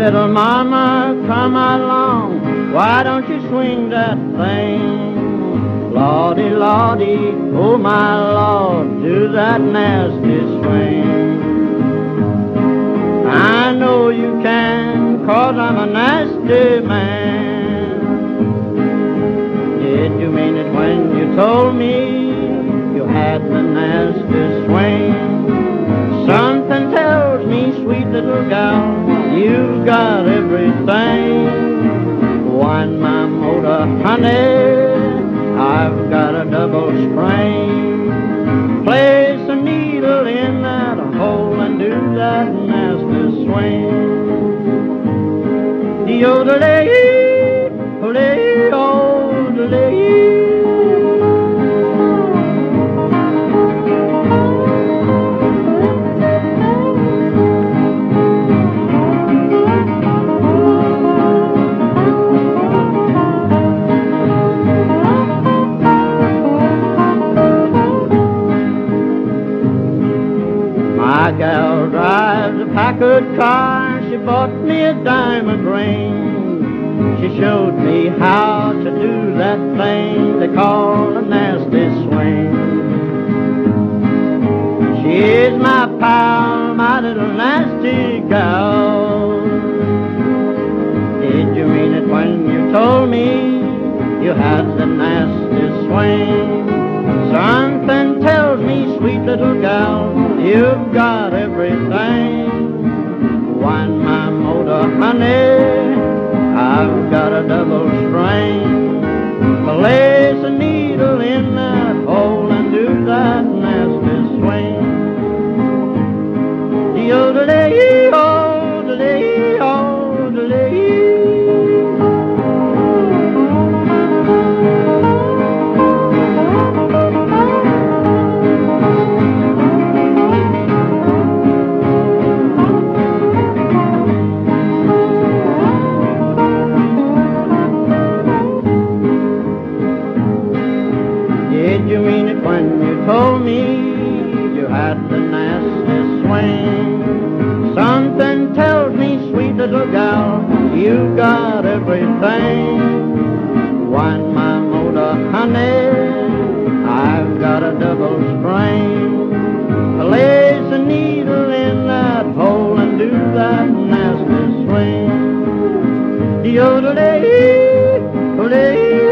Little mama, come along, why don't you swing that thing? Lordy, Lordy, oh my Lord, do that nasty swing. I know you can, 'cause I'm a nasty man. Did you mean it when you told me you had the nasty swing? Something tells me, sweet little gal, you've got everything. Wind my motor, honey, I've got a double spring. Place a needle in that hole and do that nasty swing. De-o-de-lay, o-lay, o-de-lay. My gal drives a Packard car, she bought me a diamond ring. She showed me how to do that thing they call a nasty swing. She's my pal, my little nasty gal. Did you mean it when you told me you had the nasty swing? Something tells me, sweet little gal, you've got everything. Wind my motor, honey, I've got a double string. Place a needle in that hole and do that nasty swing. De-o-de-lay, o-de-lay, o-de-lay. Did you mean it when you told me you had the nasty swing? Something tells me, sweet little gal, you got everything. Wind my motor, honey, I've got a double spring. Place a needle in that hole and do that nasty swing. De-o-de-lay, o-lay.